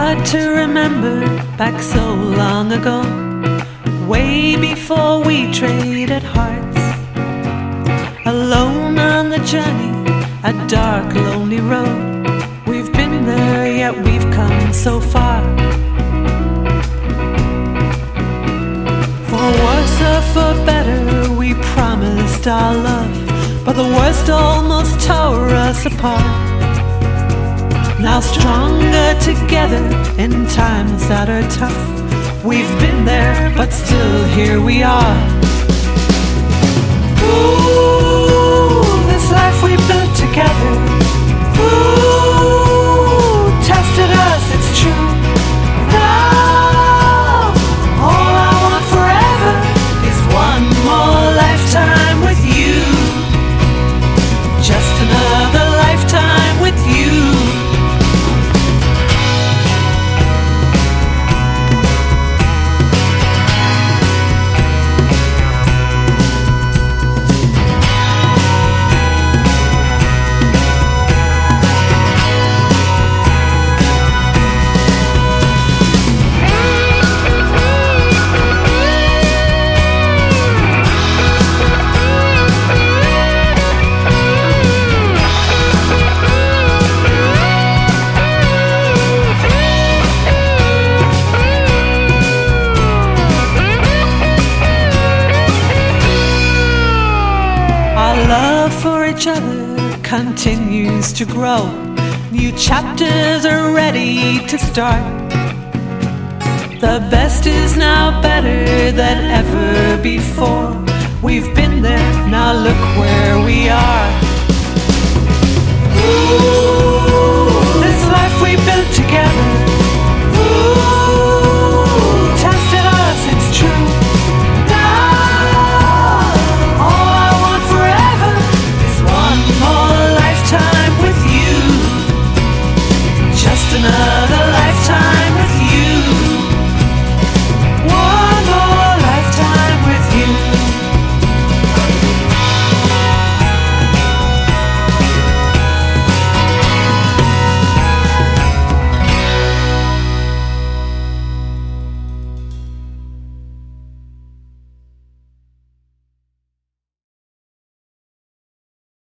hard to remember back so long ago, way before we traded hearts. Alone on the journey, a dark, lonely road. We've been there, yet we've come so far. For worse or for better, we promised our love, but the worst almost tore us apart. Now stronger together in times that are tough. We've been there, but still here we are. Ooh, this life we built together. Ooh, tested us, it's true. Now, all I want forever is one more lifetime with you. Just another lifetime with you. Our love for each other continues to grow. New chapters are ready to start. The best is now better than ever before.